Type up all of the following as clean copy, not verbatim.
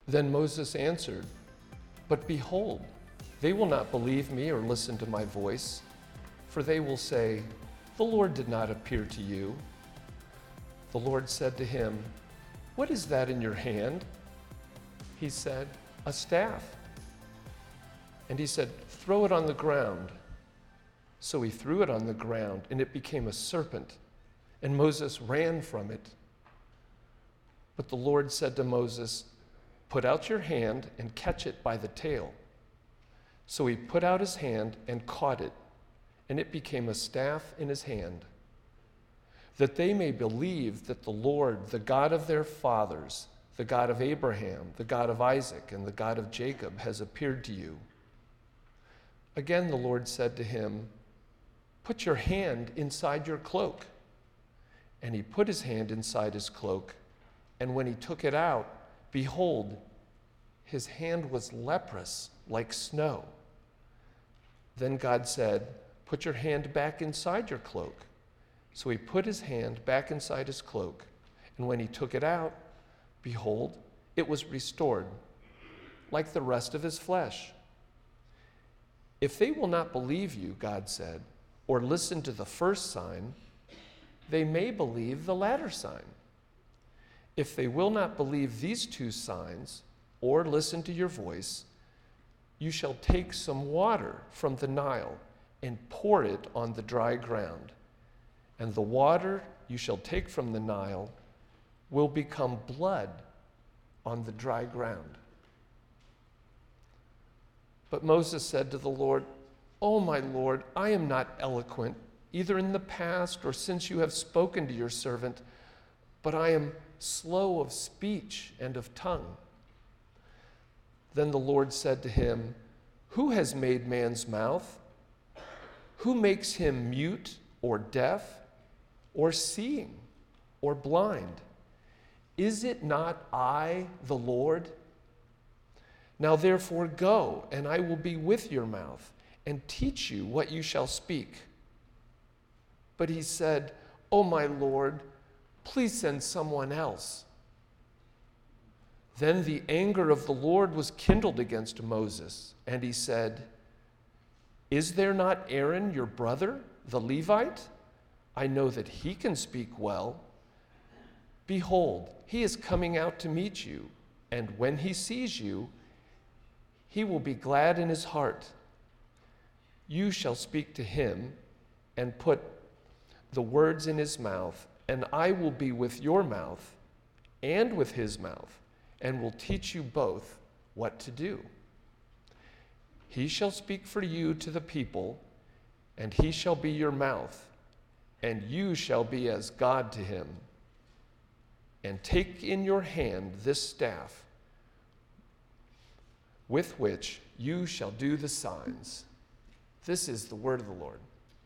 Then Moses answered, "But behold, they will not believe me or listen to my voice, for they will say, 'The Lord did not appear to you.'" The Lord said to him, "What is that in your hand?" He said, "A staff." And he said, "Throw it on the ground." So he threw it on the ground, and it became a serpent, and Moses ran from it. But the Lord said to Moses, "Put out your hand and catch it by the tail." So he put out his hand and caught it, and it became a staff in his hand, that they may believe that the Lord, the God of their fathers, the God of Abraham, the God of Isaac, and the God of Jacob, has appeared to you. Again the Lord said to him, "Put your hand inside your cloak." And he put his hand inside his cloak, and when he took it out, behold, his hand was leprous like snow. Then God said, "Put your hand back inside your cloak." So he put his hand back inside his cloak, and when he took it out, behold, it was restored, like the rest of his flesh. If they will not believe you, God said, or listen to the first sign, they may believe the latter sign. If they will not believe these two signs, or listen to your voice, you shall take some water from the Nile and pour it on the dry ground. And the water you shall take from the Nile will become blood on the dry ground. But Moses said to the Lord, "O my Lord, I am not eloquent, either in the past or since you have spoken to your servant, but I am slow of speech and of tongue." Then the Lord said to him, "Who has made man's mouth? Who makes him mute or deaf or seeing or blind? Is it not I, the Lord? Now therefore go, and I will be with your mouth and teach you what you shall speak." But he said, "O my Lord, please send someone else." Then the anger of the Lord was kindled against Moses, and he said, "Is there not Aaron your brother, the Levite? I know that he can speak well. Behold, he is coming out to meet you, and when he sees you, he will be glad in his heart. You shall speak to him and put the words in his mouth, and I will be with your mouth and with his mouth, and will teach you both what to do. He shall speak for you to the people, and he shall be your mouth, and you shall be as God to him. And take in your hand this staff, with which you shall do the signs." This is the word of the Lord.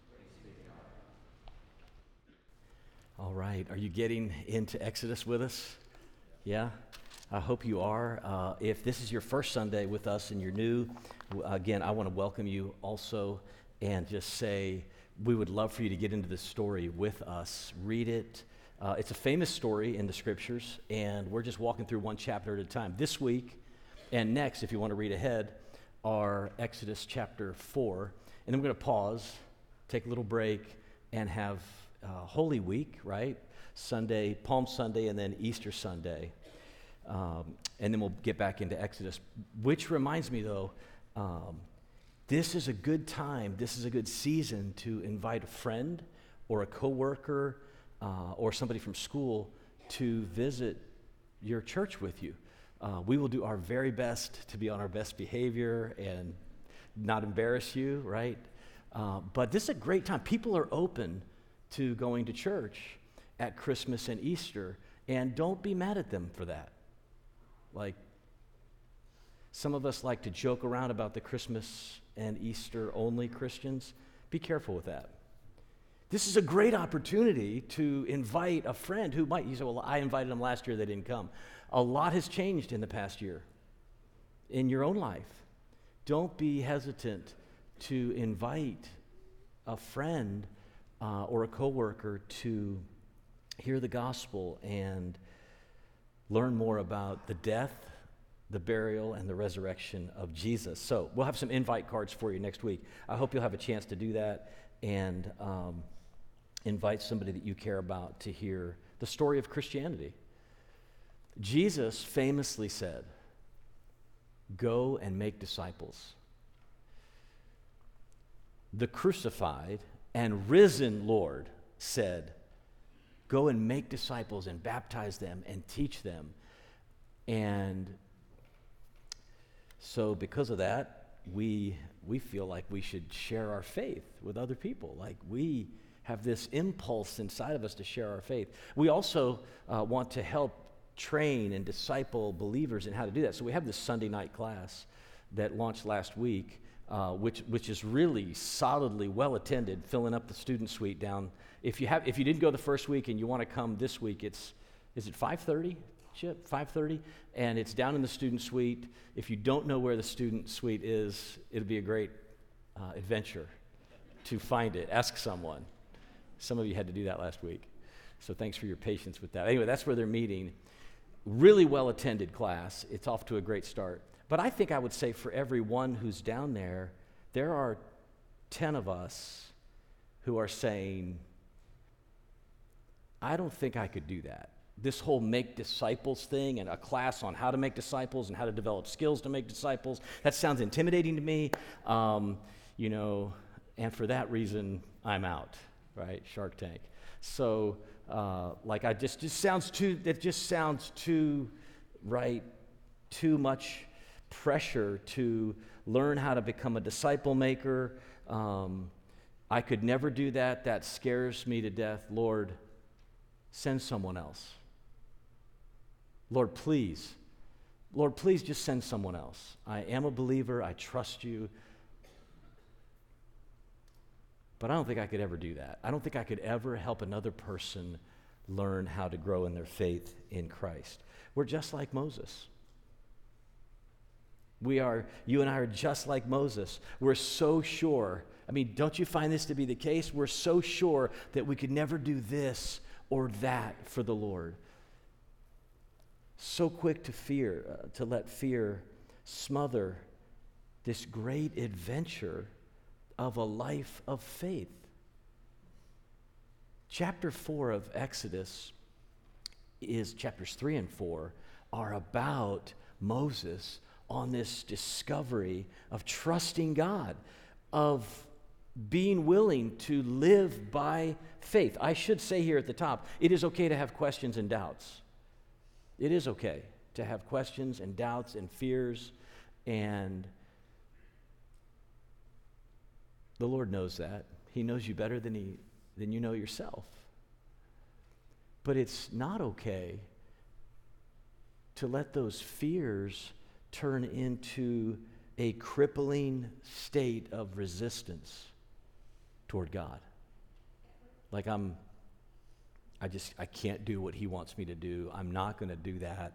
All right, are you getting into Exodus with us? Yeah? I hope you are. If this is your first Sunday with us and you're new, again, I want to welcome you also and just say we would love for you to get into this story with us. Read it. It's a famous story in the scriptures, and we're just walking through one chapter at a time. This week and next, if you want to read ahead, are Exodus chapter 4. And then we're going to pause, take a little break, and have Holy Week, right? Sunday, Palm Sunday, and then Easter Sunday. And then we'll get back into Exodus, which reminds me, though, this is a good time, this is a good season to invite a friend or a coworker or somebody from school to visit your church with you. We will do our very best to be on our best behavior and not embarrass you, right? But this is a great time. People are open to going to church at Christmas and Easter, and don't be mad at them for that. Like, some of us like to joke around about the Christmas and Easter only Christians. Be careful with that. This is a great opportunity to invite a friend who might, you say, well, I invited them last year, they didn't come. A lot has changed in the past year in your own life. Don't be hesitant to invite a friend or a coworker to hear the gospel and learn more about the death, the burial and the resurrection of Jesus. So we'll have some invite cards for you next week. I hope you'll have a chance to do that and invite somebody that you care about to hear the story of Christianity. Jesus famously said, "Go and make disciples." The crucified and risen Lord said, "Go and make disciples and baptize them and teach them." And so because of that, we feel like we should share our faith with other people. Like we have this impulse inside of us to share our faith. We also want to help train and disciple believers in how to do that. So we have this Sunday night class that launched last week, which is really solidly well attended, filling up the student suite down. If you didn't go the first week and you want to come this week, is it 5:30? Chip, 5:30, and it's down in the student suite. If you don't know where the student suite is, it'll be a great adventure to find it. Ask someone. Some of you had to do that last week, so thanks for your patience with that. Anyway, that's where they're meeting. Really well-attended class. It's off to a great start. But I think I would say for every one who's down there, there are 10 of us who are saying, I don't think I could do that. This whole make disciples thing and a class on how to make disciples and how to develop skills to make disciples, that sounds intimidating to me, and for that reason, I'm out, right? Shark Tank. So, it just sounds too, right, too much pressure to learn how to become a disciple maker. I could never do that. That scares me to death. Lord, send someone else. Lord, please just send someone else. I am a believer. I trust you. But I don't think I could ever do that. I don't think I could ever help another person learn how to grow in their faith in Christ. We're just like Moses. You and I are just like Moses. We're so sure. I mean, don't you find this to be the case? We're so sure that we could never do this or that for the Lord. So quick to let fear smother this great adventure of a life of faith. Chapter 4 of Exodus chapters 3 and 4 are about Moses on this discovery of trusting God, of being willing to live by faith. I should say here at the top, it is okay to have questions and doubts. It is okay to have questions and doubts and fears, and the Lord knows that. He knows you better than you know yourself. But it's not okay to let those fears turn into a crippling state of resistance toward God. Like I can't do what he wants me to do. I'm not going to do that.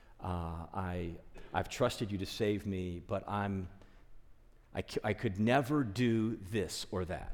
I've trusted you to save me, but I could never do this or that.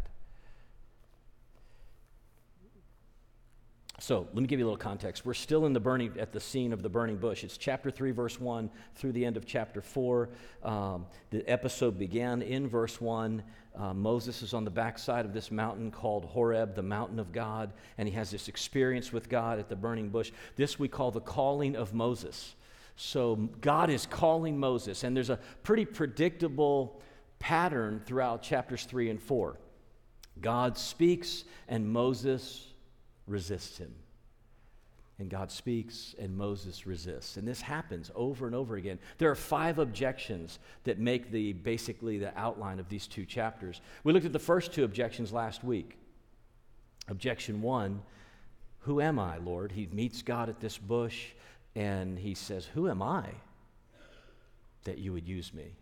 So let me give you a little context. We're still at the scene of the burning bush. It's chapter 3, verse 1 through the end of chapter 4. The episode began in verse 1. Moses is on the backside of this mountain called Horeb, the mountain of God, and he has this experience with God at the burning bush. This we call the calling of Moses. So God is calling Moses, and there's a pretty predictable pattern throughout chapters 3 and 4. God speaks, and Moses resists him. And God speaks, and Moses resists. And this happens over and over again. There are 5 objections that make basically the outline of these 2 chapters. We looked at the first 2 objections last week. Objection 1, who am I, Lord? He meets God at this bush, and he says, who am I that you would use me?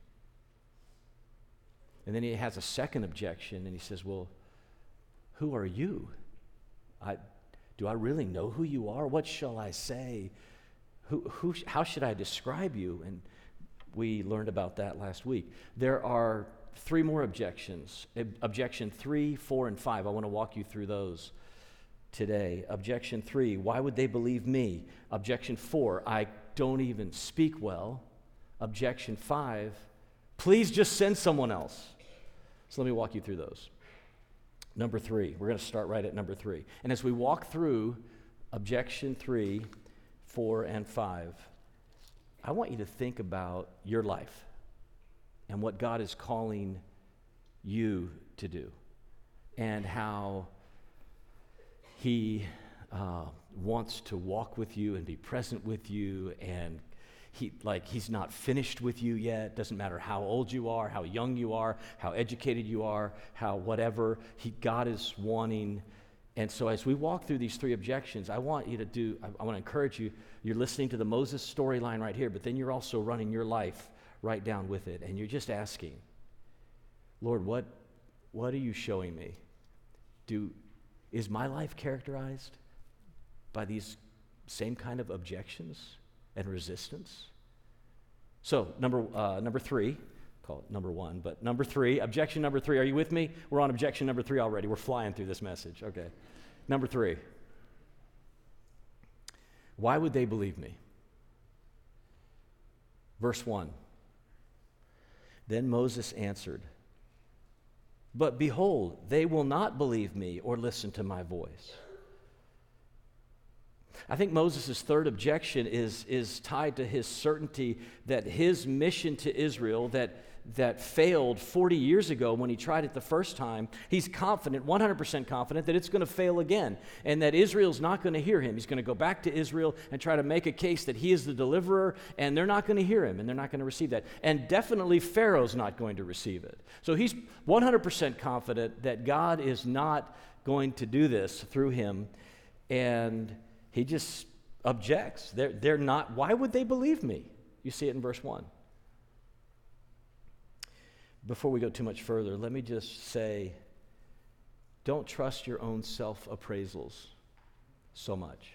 And then he has a second objection, and he says, well, who are you? Do I really know who you are? What shall I say? How should I describe you? And we learned about that last week. There are 3 more objections. Objection 3, 4, and 5. I want to walk you through those today. Objection 3, why would they believe me? Objection 4, I don't even speak well. Objection 5, please just send someone else. So let me walk you through those. Number 3, we're going to start right at number 3. And as we walk through objection 3, 4, and 5, I want you to think about your life and what God is calling you to do and how He wants to walk with you and be present with you, and He's not finished with you yet. Doesn't matter how old you are, how young you are, how educated you are, how whatever. God is wanting. And so as we walk through these 3 objections, I want to encourage you. You're listening to the Moses storyline right here, but then you're also running your life right down with it, and you're just asking, Lord, what are you showing me? Is my life characterized by these same kind of objections and resistance? So number 3, call it number 1, but number 3, objection number 3. Are you with me? We're on objection number 3 already. We're flying through this message. Okay. Number 3. Why would they believe me? Verse 1. Then Moses answered, but behold, they will not believe me or listen to my voice. I think Moses' third objection is tied to his certainty that his mission to Israel that failed 40 years ago when he tried it the first time, he's confident, 100% confident, that it's going to fail again and that Israel's not going to hear him. He's going to go back to Israel and try to make a case that he is the deliverer, and they're not going to hear him and they're not going to receive that. And definitely Pharaoh's not going to receive it. So he's 100% confident that God is not going to do this through him, and he just objects. They're not. Why would they believe me? You see it in verse 1. Before we go too much further, let me just say, don't trust your own self-appraisals so much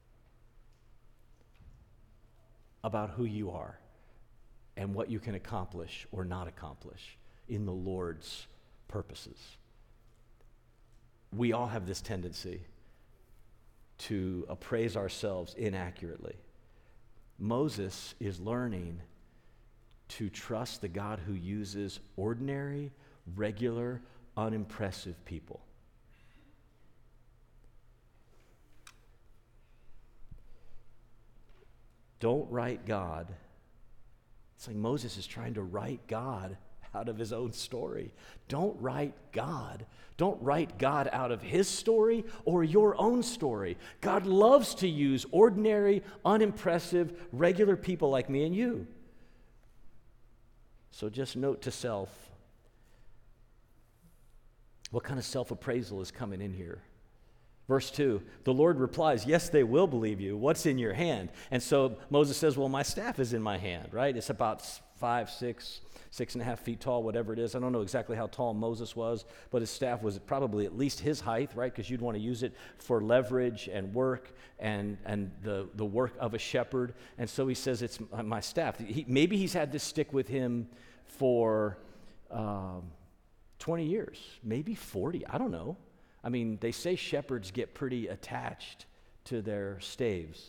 about who you are and what you can accomplish or not accomplish in the Lord's purposes. We all have this tendency to appraise ourselves inaccurately. Moses is learning to trust the God who uses ordinary, regular, unimpressive people. Don't write God. It's like Moses is trying to write God out of his own story. Don't write God. Don't write God out of his story or your own story. God loves to use ordinary, unimpressive, regular people like me and you. So just note to self, what kind of self-appraisal is coming in here? Verse 2, the Lord replies, yes, they will believe you. What's in your hand? And so Moses says, well, my staff is in my hand, right? It's about 5, 6, 6.5 feet tall, whatever it is. I don't know exactly how tall Moses was, but his staff was probably at least his height, right? Because you'd want to use it for leverage and work and the work of a shepherd. And so he says, it's my staff. Maybe he's had this stick with him for 20 years, maybe 40, I don't know. I mean, they say shepherds get pretty attached to their staves.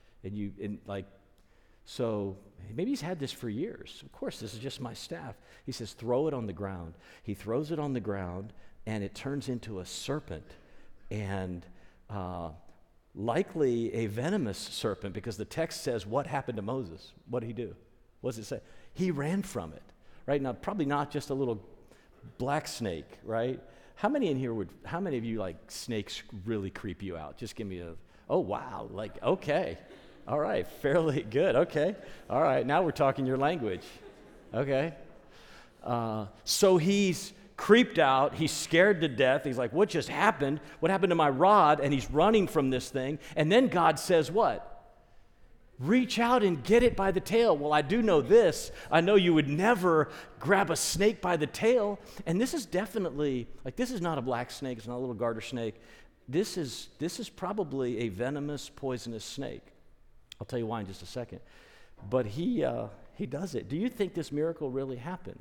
So maybe he's had this for years. Of course, this is just my staff. He says, throw it on the ground. He throws it on the ground, and it turns into a serpent, and likely a venomous serpent, because the text says, what happened to Moses? What did he do? What does it say? He ran from it, right? Now, probably not just a little black snake, right? How many of you, like, snakes really creep you out? Just give me oh, wow, like, okay. All right, fairly good, okay. All right, now we're talking your language, okay. So he's creeped out, he's scared to death. He's like, what just happened? What happened to my rod? And he's running from this thing. And then God says what? Reach out and get it by the tail. Well, I do know this. I know you would never grab a snake by the tail. And this is definitely, like, this is not a black snake. It's not a little garter snake. This is probably a venomous, poisonous snake. I'll tell you why in just a second. But he does it. Do you think this miracle really happened?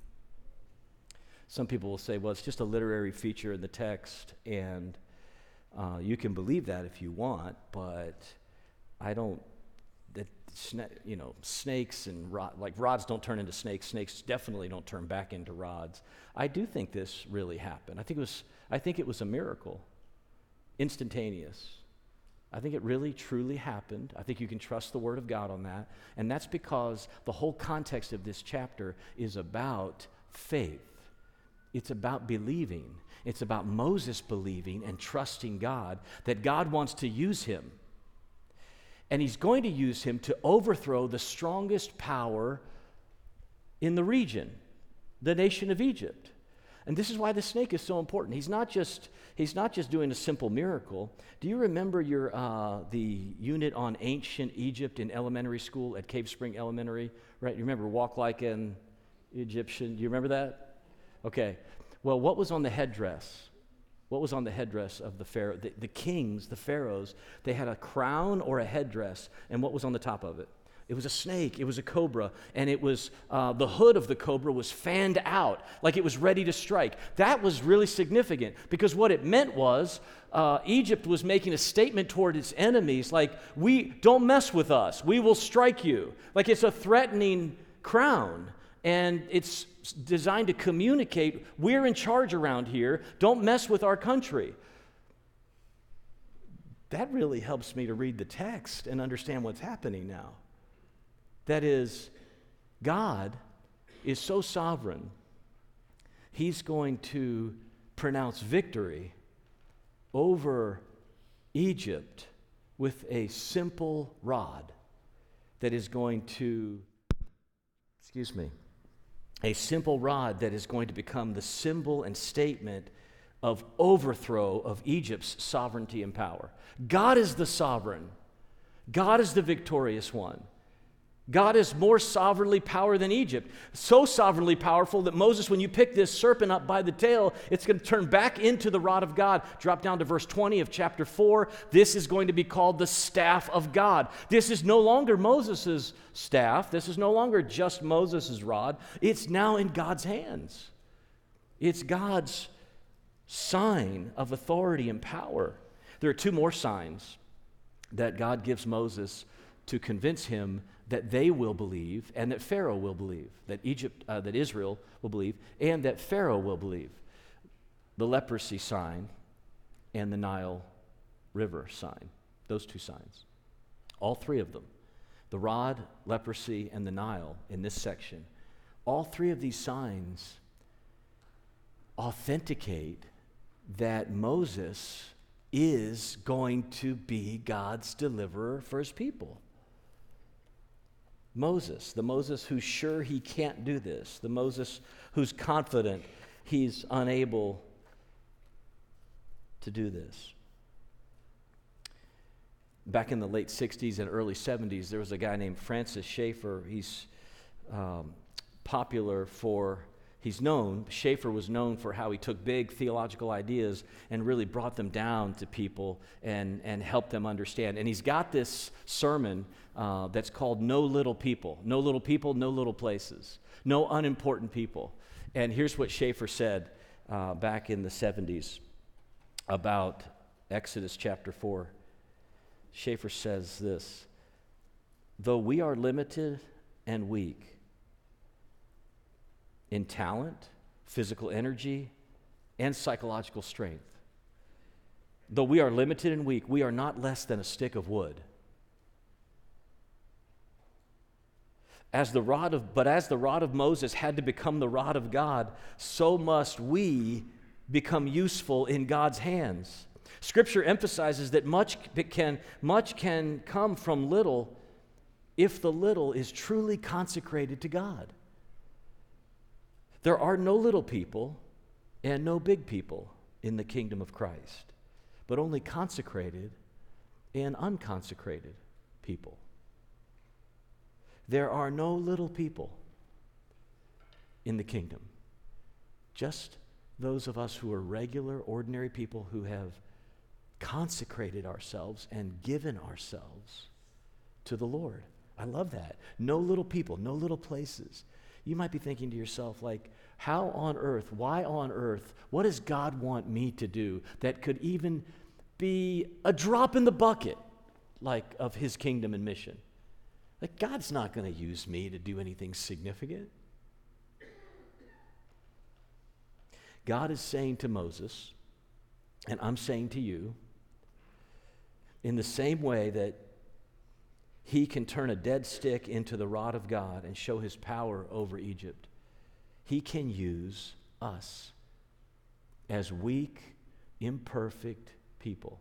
Some people will say, well, it's just a literary feature in the text, and you can believe that if you want, but I don't snakes and rods don't turn into snakes. Snakes definitely don't turn back into rods. I do think this really happened. I think it was a miracle, instantaneous. I think it really, truly happened. I think you can trust the Word of God on that. And that's because the whole context of this chapter is about faith. It's about believing. It's about Moses believing and trusting God, that God wants to use him. And he's going to use him to overthrow the strongest power in the region, the nation of Egypt. And this is why the snake is so important. He's not just doing a simple miracle. Do you remember the unit on ancient Egypt in elementary school at Cave Spring Elementary? Right? You remember walk like an Egyptian? Do you remember that? Okay. Well, what was on the headdress? What was on the headdress of the pharaoh? The kings, the pharaohs, they had a crown or a headdress, and what was on the top of it? It was a snake, it was a cobra, and it was, the hood of the cobra was fanned out, like it was ready to strike. That was really significant, because what it meant was, Egypt was making a statement toward its enemies, like, don't mess with us, we will strike you. Like it's a threatening crown, and it's designed to communicate, we're in charge around here, don't mess with our country. That really helps me to read the text and understand what's happening now. That is, God is so sovereign, he's going to pronounce victory over Egypt with a simple rod that is going to, a simple rod that is going to become the symbol and statement of overthrow of Egypt's sovereignty and power. God is the sovereign. God is the victorious one. God is more sovereignly powerful than Egypt. So sovereignly powerful that Moses, when you pick this serpent up by the tail, it's going to turn back into the rod of God. Drop down to verse 20 of chapter 4. This is going to be called the staff of God. This is no longer Moses' staff. This is no longer just Moses' rod. It's now in God's hands. It's God's sign of authority and power. There are two more signs that God gives Moses to convince him that they will believe and that Pharaoh will believe, that Israel will believe and that Pharaoh will believe. The leprosy sign and the Nile River sign, those two signs. All three of them, the rod, leprosy, and the Nile in this section, all three of these signs authenticate that Moses is going to be God's deliverer for his people. Moses, the Moses who's sure he can't do this, the Moses who's confident he's unable to do this. Back in the late 60s and early 70s, there was a guy named Francis Schaeffer. He's Schaeffer was known for how he took big theological ideas and really brought them down to people and helped them understand. And he's got this sermon that's called No Little People. No little people, no little places. No unimportant people. And here's what Schaeffer said back in the 70s about Exodus chapter 4. Schaeffer says this: though we are limited and weak in talent, physical energy, and psychological strength, though we are limited and weak, we are not less than a stick of wood. As the rod of Moses had to become the rod of God, so must we become useful in God's hands. Scripture emphasizes that much can come from little if the little is truly consecrated to God. There are no little people and no big people in the kingdom of Christ, but only consecrated and unconsecrated people. There are no little people in the kingdom, just those of us who are regular, ordinary people who have consecrated ourselves and given ourselves to the Lord. I love that. No little people, no little places. You might be thinking to yourself, like, how on earth, why on earth, what does God want me to do that could even be a drop in the bucket, like, of his kingdom and mission? Like, God's not going to use me to do anything significant. God is saying to Moses, and I'm saying to you, in the same way that he can turn a dead stick into the rod of God and show his power over Egypt, he can use us as weak, imperfect people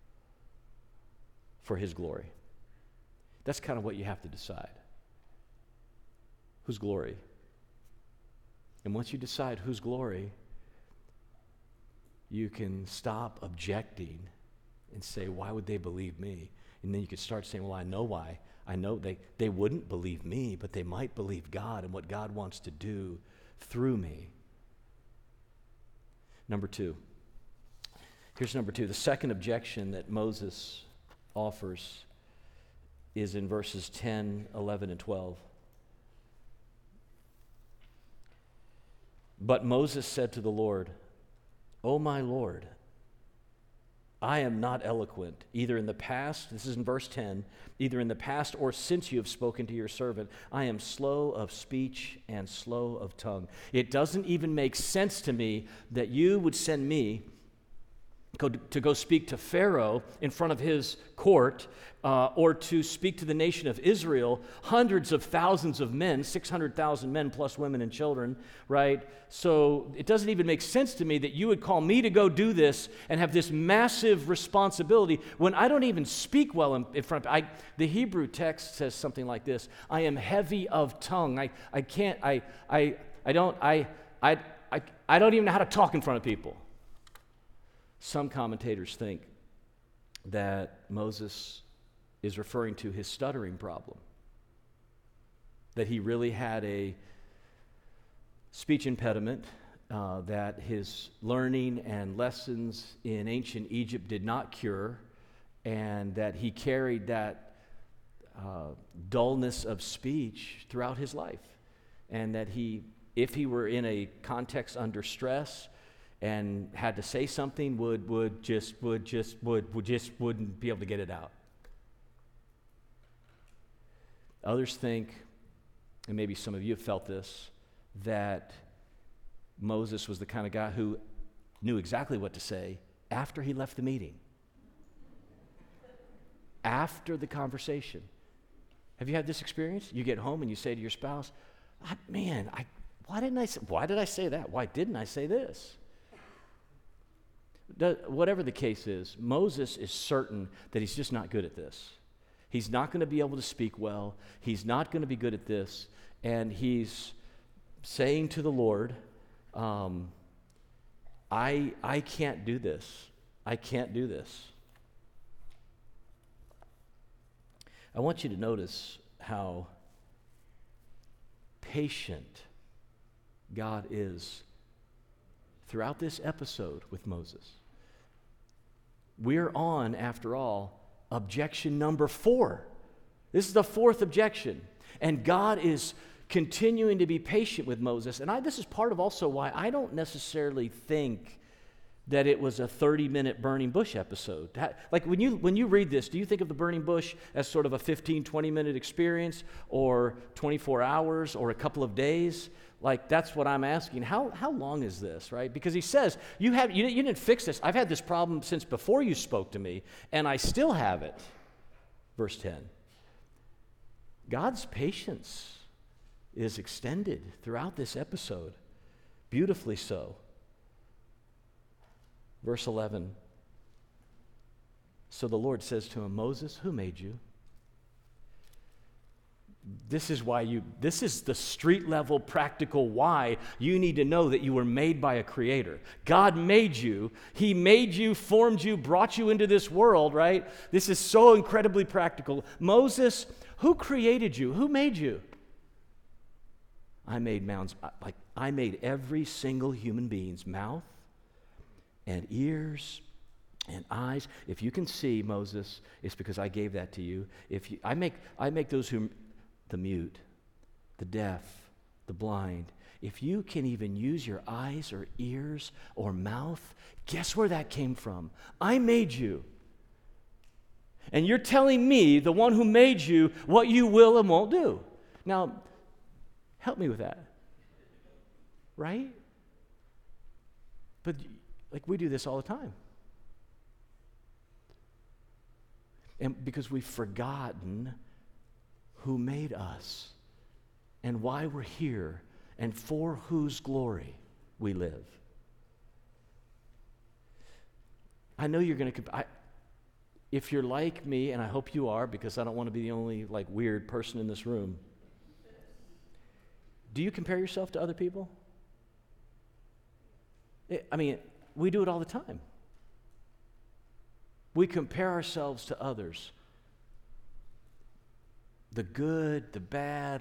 for his glory. That's kind of what you have to decide. Whose glory? And once you decide whose glory, you can stop objecting and say, why would they believe me? And then you could start saying, well, I know why. I know they wouldn't believe me, but they might believe God and what God wants to do through me. Number two. Here's number two. The second objection that Moses offers is in verses 10, 11, and 12. But Moses said to the Lord, O my Lord, I am not eloquent, either in the past, this is in verse 10, either in the past or since you have spoken to your servant. I am slow of speech and slow of tongue. It doesn't even make sense to me that you would send me to go speak to Pharaoh in front of his court, or to speak to the nation of Israel, hundreds of thousands of men, 600,000 men plus women and children, right? So it doesn't even make sense to me that you would call me to go do this and have this massive responsibility when I don't even speak well in front of the Hebrew text says something like this: I am heavy of tongue. I don't even know how to talk in front of people. Some commentators think that Moses is referring to his stuttering problem, that he really had a speech impediment, that his learning and lessons in ancient Egypt did not cure, and that he carried that dullness of speech throughout his life, and that if he were in a context under stress and had to say something, wouldn't be able to get it out. Others think, and maybe some of you have felt this, that Moses was the kind of guy who knew exactly what to say after he left the meeting, after the conversation. Have you had this experience? You get home and you say to your spouse, why did I say that? Why didn't I say this? Whatever the case is, Moses is certain that he's just not good at this. He's not going to be able to speak well. He's not going to be good at this. And he's saying to the Lord, I can't do this. I can't do this. I want you to notice how patient God is throughout this episode with Moses. We're on, after all, objection number 4. This is the 4th objection. And God is continuing to be patient with Moses. And this is part of also why I don't necessarily think that it was a 30-minute burning bush episode. Like when you read this, do you think of the burning bush as sort of a 15, 20-minute experience, or 24 hours, or a couple of days? Like, that's what I'm asking. How long is this, right? Because he says, you didn't fix this. I've had this problem since before you spoke to me, and I still have it. Verse 10. God's patience is extended throughout this episode, beautifully so. Verse 11. So the Lord says to him, Moses, who made you? This is the street level practical why you need to know that you were made by a creator. God made you. He made you, formed you, brought you into this world, right? This is so incredibly practical. Moses, who created you? Who made you? I made mountains. I made every single human being's mouth and ears and eyes. If you can see, Moses, it's because I gave that to you. I make those who the mute, the deaf, the blind. If you can even use your eyes or ears or mouth, guess where that came from? I made you. And you're telling me, the one who made you, what you will and won't do. Now, help me with that. Right? But like we do this all the time. And because we've forgotten who made us and why we're here and for whose glory we live. I know you're going to, if you're like me, and I hope you are, because I don't want to be the only like weird person in this room, do you compare yourself to other people? I mean, we do it all the time. We compare ourselves to others. The good, the bad,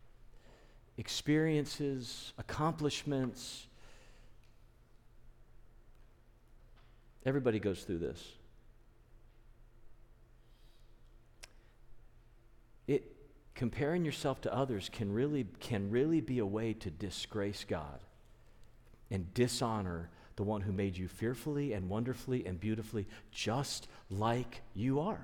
experiences, accomplishments. Everybody goes through this. Comparing yourself to others can really be a way to disgrace God and dishonor the one who made you fearfully and wonderfully and beautifully, just like you are.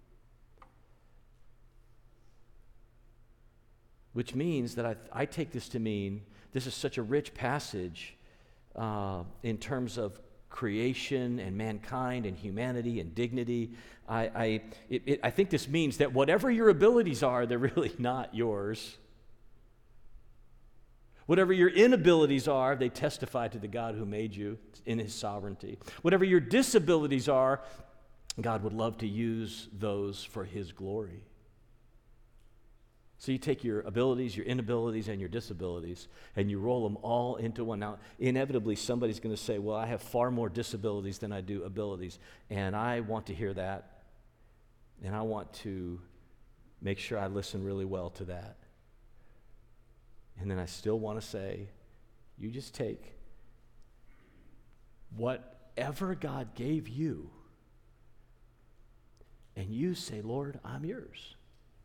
Which means that I take this to mean this is such a rich passage in terms of creation and mankind and humanity and dignity. I think this means that whatever your abilities are, they're really not yours. Whatever your inabilities are, they testify to the God who made you in his sovereignty. Whatever your disabilities are, God would love to use those for his glory. So you take your abilities, your inabilities, and your disabilities, and you roll them all into one. Now, inevitably, somebody's going to say, well, I have far more disabilities than I do abilities, and I want to hear that, and I want to make sure I listen really well to that. And then I still want to say, you just take whatever God gave you, and you say, Lord, I'm yours.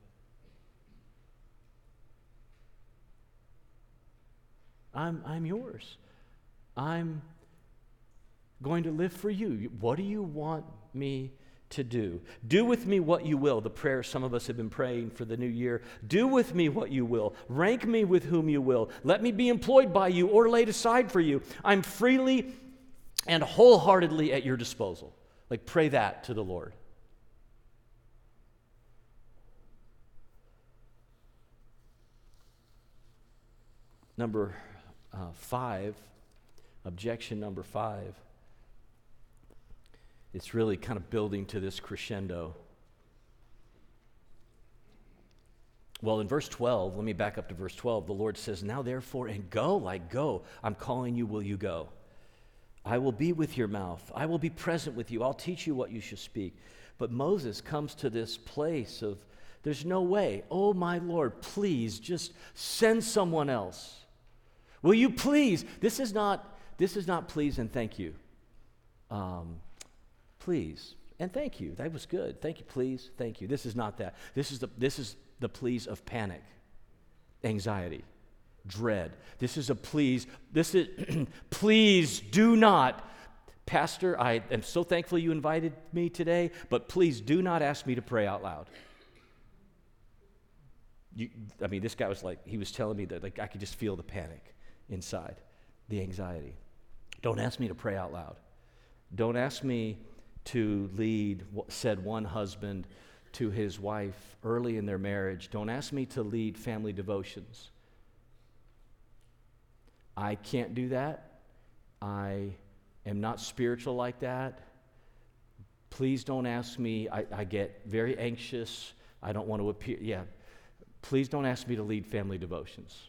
I'm yours. I'm going to live for you. What do you want me to do? Do with me what you will. The prayer some of us have been praying for the new year. Do with me what you will. Rank me with whom you will. Let me be employed by you or laid aside for you. I'm freely and wholeheartedly at your disposal. Like, pray that to the Lord. Number 5, objection number 5. It's really kind of building to this crescendo. Well, in verse 12, let me back up to verse 12. The Lord says, now therefore, and go, like go. I'm calling you, will you go? I will be with your mouth. I will be present with you. I'll teach you what you should speak. But Moses comes to this place of, there's no way. Oh, my Lord, please just send someone else. Will you please? This is not please and thank you. Please and thank you. That was good. Thank you, please, thank you. This is not that. This is the pleas of panic, anxiety, dread. This is a please. This is please do not. Pastor, I am so thankful you invited me today, but please do not ask me to pray out loud. This guy was like, he was telling me that like I could just feel the panic inside, the anxiety. Don't ask me to pray out loud. Don't ask me to lead, said one husband to his wife early in their marriage. Don't ask me to lead family devotions. I can't do that. I am not spiritual like that. Please don't ask me. I get very anxious. I don't want to appear. Yeah. Please don't ask me to lead family devotions.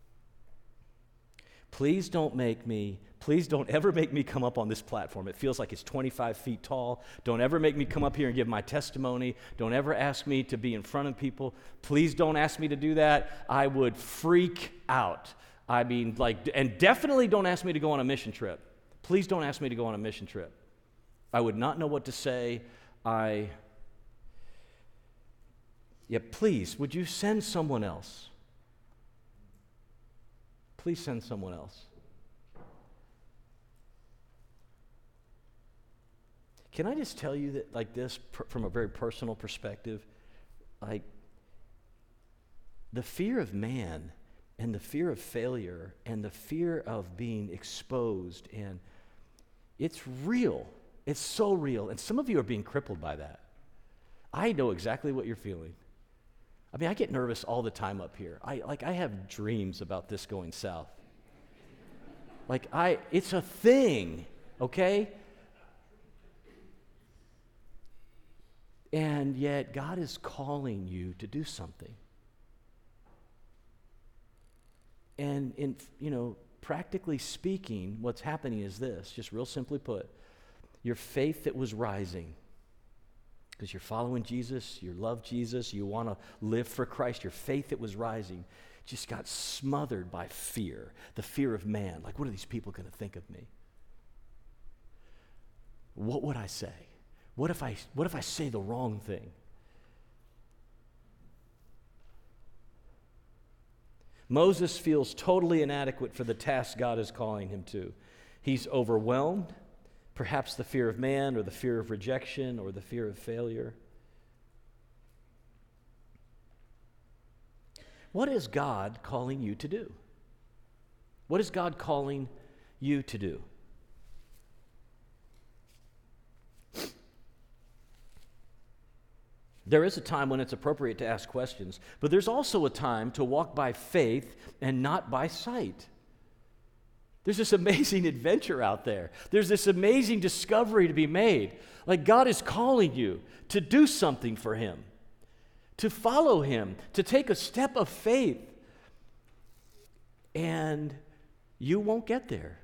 Please don't ever make me come up on this platform. It feels like it's 25 feet tall. Don't ever make me come up here and give my testimony. Don't ever ask me to be in front of people. Please don't ask me to do that. I would freak out. And definitely don't ask me to go on a mission trip. Please don't ask me to go on a mission trip. I would not know what to say. Please, would you send someone else? Please send someone else. Can I just tell you that, like this, from a very personal perspective, like the fear of man and the fear of failure and the fear of being exposed, and it's real. It's so real. And some of you are being crippled by that. I know exactly what you're feeling. I mean, I get nervous all the time up here. I have dreams about this going south. It's a thing, okay? And yet God is calling you to do something. And practically speaking, what's happening is this, just real simply put, your faith that was rising, because you're following Jesus, you love Jesus, you want to live for Christ, your faith that was rising just got smothered by fear, the fear of man. Like, what are these people going to think of me? What would I say? What if I say the wrong thing? Moses feels totally inadequate for the task God is calling him to. He's overwhelmed, perhaps the fear of man or the fear of rejection or the fear of failure. What is God calling you to do? What is God calling you to do? There is a time when it's appropriate to ask questions, but there's also a time to walk by faith and not by sight. There's this amazing adventure out there. There's this amazing discovery to be made. Like, God is calling you to do something for Him, to follow Him, to take a step of faith. And you won't get there.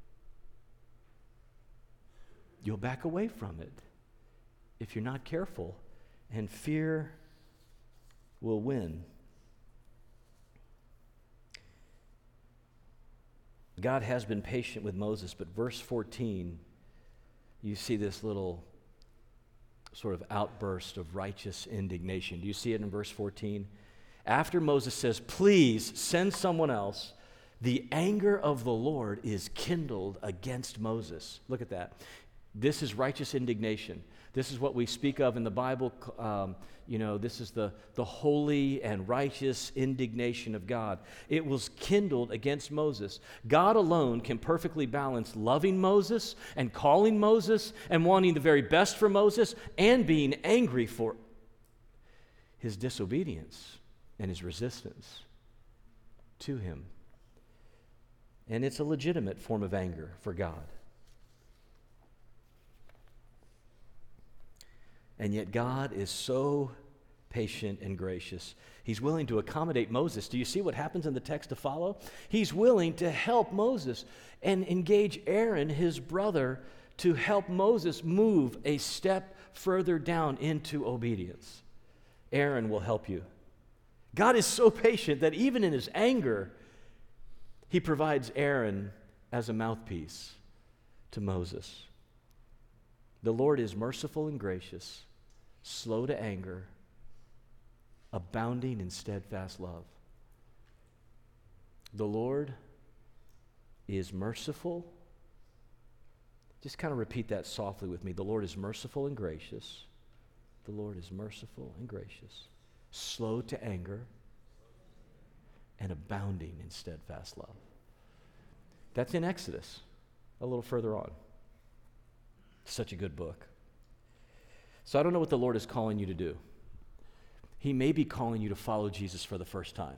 You'll back away from it if you're not careful, and fear will win. God has been patient with Moses, but verse 14, you see this little sort of outburst of righteous indignation. Do you see it in verse 14? After Moses says, "Please send someone else," the anger of the Lord is kindled against Moses. Look at that. This is righteous indignation. This is what we speak of in the Bible. This is the holy and righteous indignation of God. It was kindled against Moses. God alone can perfectly balance loving Moses and calling Moses and wanting the very best for Moses and being angry for his disobedience and his resistance to him. And it's a legitimate form of anger for God. And yet God is so patient and gracious. He's willing to accommodate Moses. Do you see what happens in the text to follow? He's willing to help Moses and engage Aaron, his brother, to help Moses move a step further down into obedience. Aaron will help you. God is so patient that even in his anger, he provides Aaron as a mouthpiece to Moses. The Lord is merciful and gracious, slow to anger, abounding in steadfast love. The Lord is merciful. Just kind of repeat that softly with me. The Lord is merciful and gracious. The Lord is merciful and gracious, slow to anger, and abounding in steadfast love. That's in Exodus, a little further on. Such a good book. So I don't know what the Lord is calling you to do. He may be calling you to follow Jesus for the first time.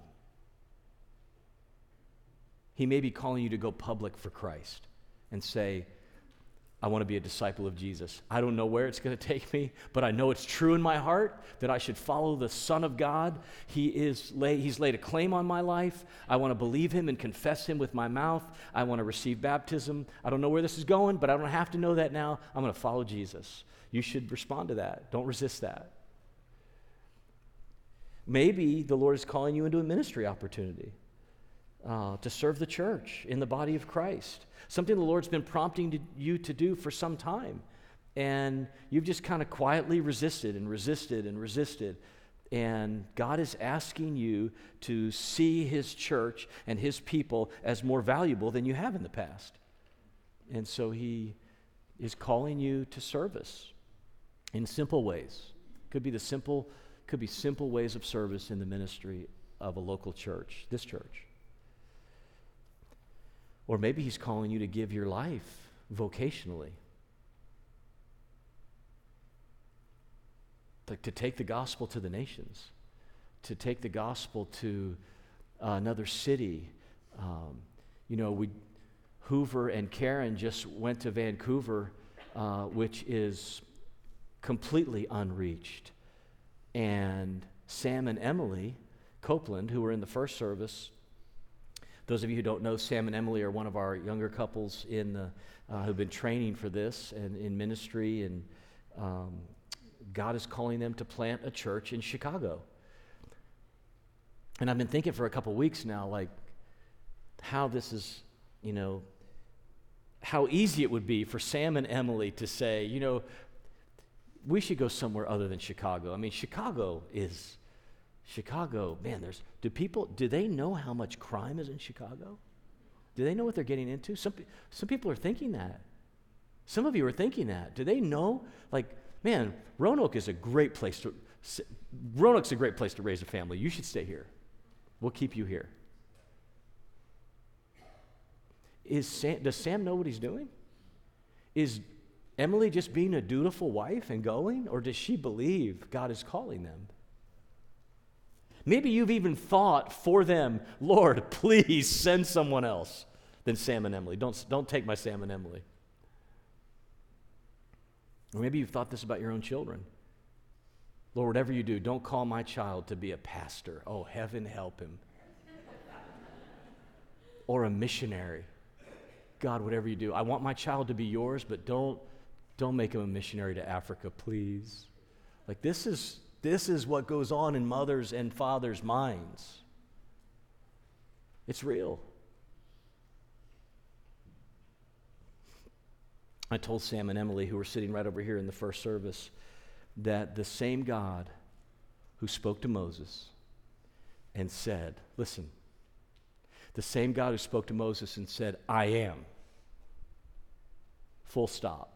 He may be calling you to go public for Christ and say, I want to be a disciple of Jesus. I don't know where it's going to take me, but I know it's true in my heart that I should follow the Son of God. He's laid a claim on my life. I want to believe him and confess him with my mouth. I want to receive baptism. I don't know where this is going, but I don't have to know that now. I'm going to follow Jesus. You should respond to that. Don't resist that. Maybe the Lord is calling you into a ministry opportunity. To serve the church in the body of Christ. Something the Lord's been prompting you to do for some time. And you've just kind of quietly resisted and resisted and resisted. And God is asking you to see his church and his people as more valuable than you have in the past. And so he is calling you to service in simple ways. Could be simple ways of service in the ministry of a local church, this church. Or maybe he's calling you to give your life vocationally. Like to take the gospel to the nations, to take the gospel to another city. Hoover and Karen just went to Vancouver, which is completely unreached. And Sam and Emily Copeland, who were in the first service, those of you who don't know, Sam and Emily are one of our younger couples who've been training for this and in ministry, and God is calling them to plant a church in Chicago. And I've been thinking for a couple weeks now, like, how this is, how easy it would be for Sam and Emily to say, we should go somewhere other than Chicago. I mean, Chicago, man, do they know how much crime is in Chicago? Do they know what they're getting into? Some people are thinking that. Some of you are thinking that. Do they know? Like, man, Roanoke's a great place to raise a family. You should stay here. We'll keep you here. Does Sam know what he's doing? Is Emily just being a dutiful wife and going? Or does she believe God is calling them? Maybe you've even thought for them, Lord, please send someone else than Sam and Emily. Don't take my Sam and Emily. Or maybe you've thought this about your own children. Lord, whatever you do, don't call my child to be a pastor. Oh, heaven help him. Or a missionary. God, whatever you do, I want my child to be yours, but don't make him a missionary to Africa, please. Like, this is what goes on in mothers' and fathers' minds. It's real. I told Sam and Emily, who were sitting right over here in the first service, that the same God who spoke to Moses and said, listen, the same God who spoke to Moses and said, I am, full stop.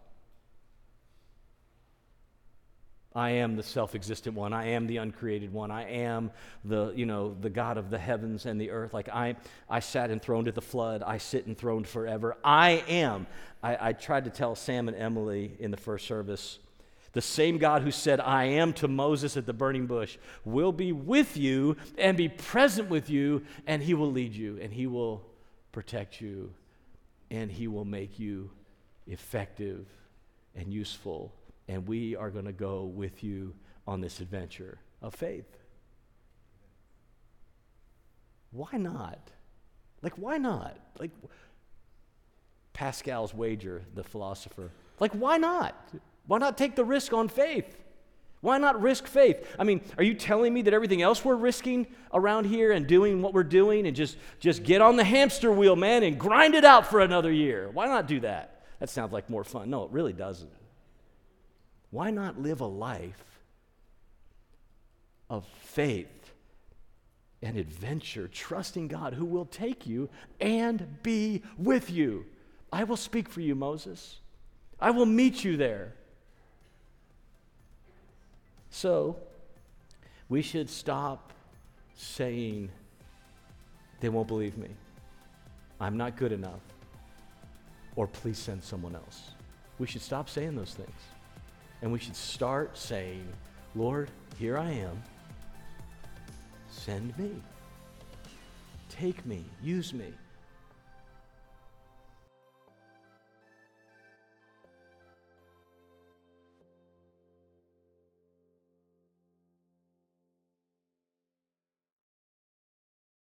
I am the self-existent one. I am the uncreated one. I am the God of the heavens and the earth. Like I sat enthroned at the flood. I sit enthroned forever. I am. I tried to tell Sam and Emily in the first service, the same God who said, I am to Moses at the burning bush will be with you and be present with you, and he will lead you, and he will protect you, and he will make you effective and useful. And we are going to go with you on this adventure of faith. Why not? Like, why not? Like, Pascal's wager, the philosopher. Like, why not? Why not take the risk on faith? Why not risk faith? I mean, are you telling me that everything else we're risking around here and doing what we're doing and just get on the hamster wheel, man, and grind it out for another year? Why not do that? That sounds like more fun. No, it really doesn't. Why not live a life of faith and adventure, trusting God who will take you and be with you? I will speak for you, Moses. I will meet you there. So, we should stop saying, they won't believe me. I'm not good enough. Or please send someone else. We should stop saying those things. And we should start saying, Lord, here I am. Send me. Take me. Use me.